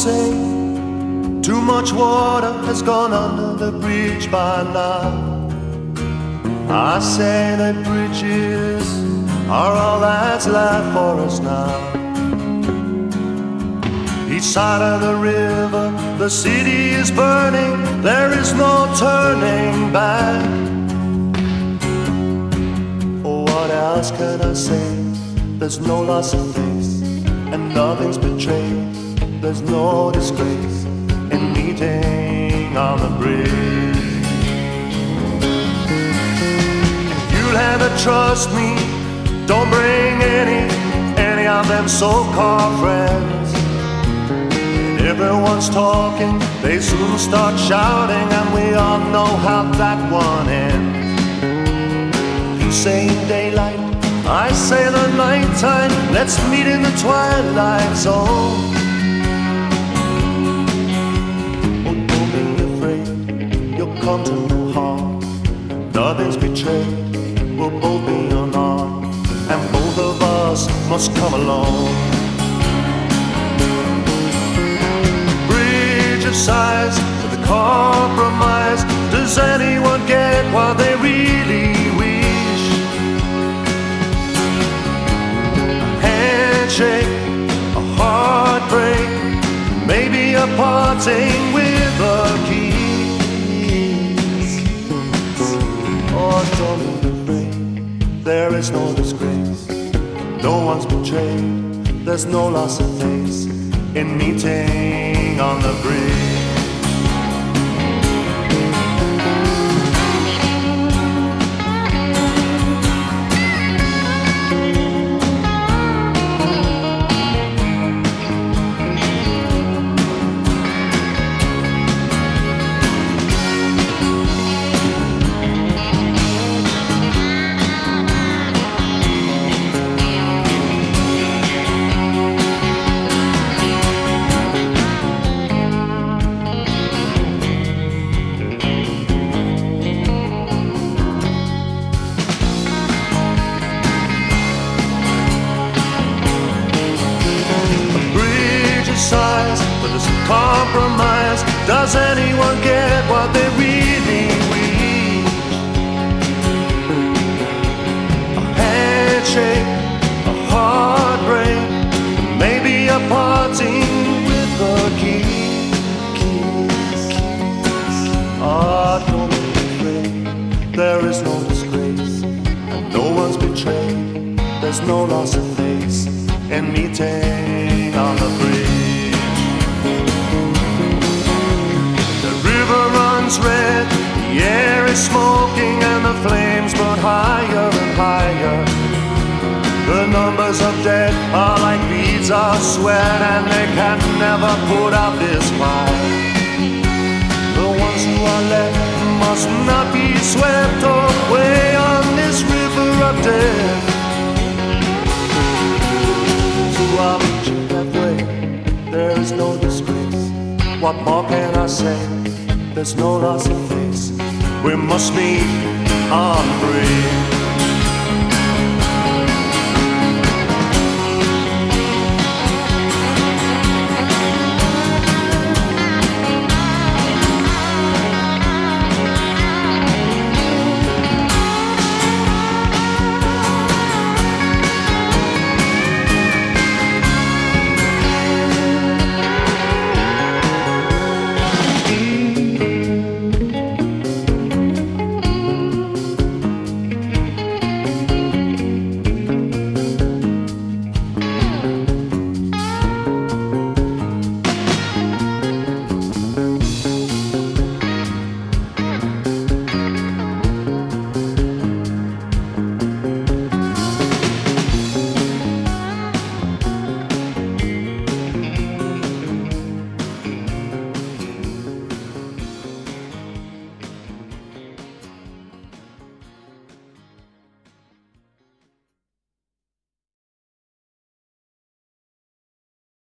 say too much water has gone under the bridge by now. I say that bridges are all that's left for us now. Each side of the river, the city is burning, there is no turning back. Oh, what else can I say? There's no loss of face, and nothing's betrayed. There's no disgrace in meeting on the bridge. You'll have to trust me, don't bring any of them so-called friends. And everyone's talking, they soon start shouting, and we all know how that one ends. You say daylight, I say the nighttime, let's meet in the twilight zone. Oh, don't be afraid, you'll come to no harm. Nothing's betrayed, we'll both be unarmed, and both of us must come along. Bridge of sighs to the compromise. Does anyone get what they really wish? A handshake, a heartbreak, maybe a parting with a kiss. Oh, don't be afraid, there is no disgrace, no one's betrayed, there's no loss of face in meeting on the bridge. But there's a compromise. Does anyone get what they really wish? A handshake, a heartbreak, maybe a parting with a kiss. Ah, don't be afraid, there is no disgrace, and no one's betrayed. There's no loss of face in meeting on the bridge. Red, the air is smoking and the flames burn higher and higher. The numbers of dead are like beads of sweat, and they can never put out this fire. The ones who are left must not be swept away on this river of death. To our reaching halfway, there is no disgrace. What more can I say? There's no loss of face. We must meet on the bridge.